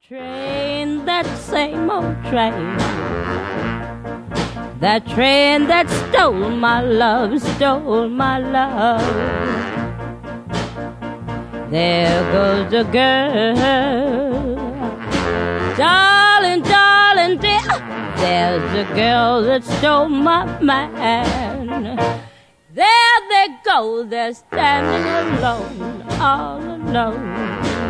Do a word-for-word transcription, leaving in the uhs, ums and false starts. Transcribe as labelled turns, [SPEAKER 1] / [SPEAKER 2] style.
[SPEAKER 1] train, that same old train. That train that stole my love, stole my love. There goes the girl. Darling, darling, dear, there's the girl that stole my man. There they go, they're standing alone, all alone.